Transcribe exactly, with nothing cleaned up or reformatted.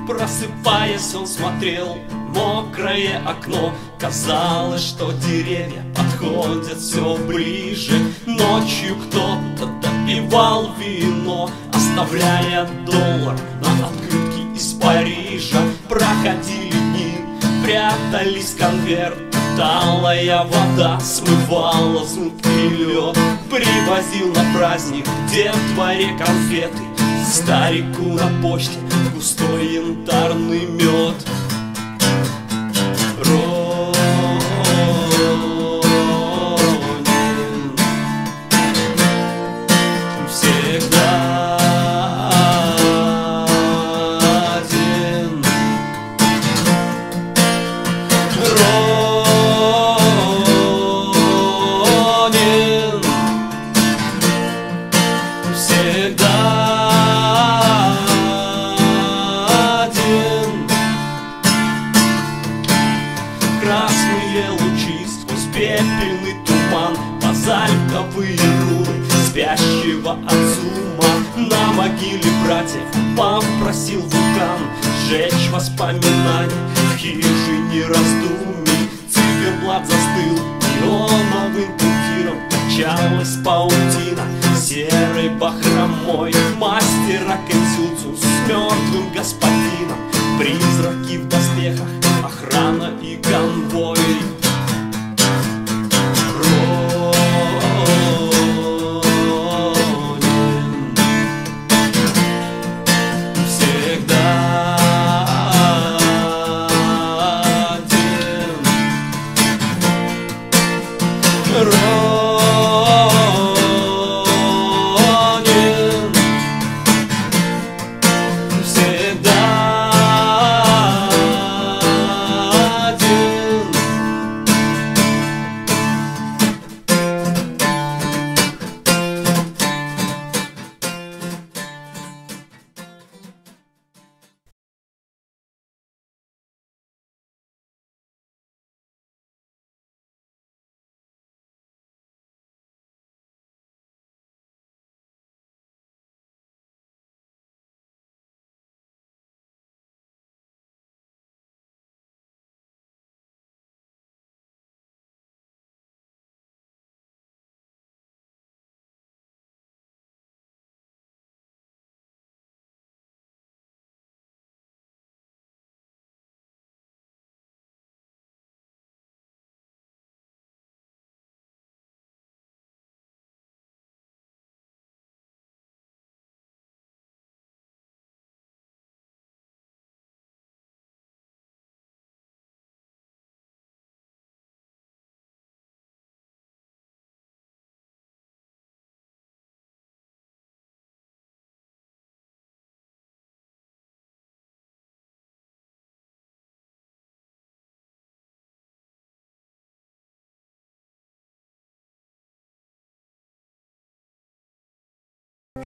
Просыпаясь, он смотрел в мокрое окно. Казалось, что деревья подходят все ближе. Ночью кто-то допивал вино, оставляя доллар на открытке из Парижа. Проходили дни, прятались конверты, талая вода смывала зыбкий лед. Привозил на праздник детворе конфеты, старику на почте густой янтарный мед. Ронин всегда один. Ронин всегда один. Красные лучи сквозь пепельный туман, базальтовые руны спящего от ума. На могиле братьев попросил вулкан сжечь воспоминания в хижине раздумий. Циферблат застыл неоновым пунктиром, качалась паутина серой бахромой. Мастера Кэнсюцу с мертвым господином, призраки в доспехах, охрана и конвой.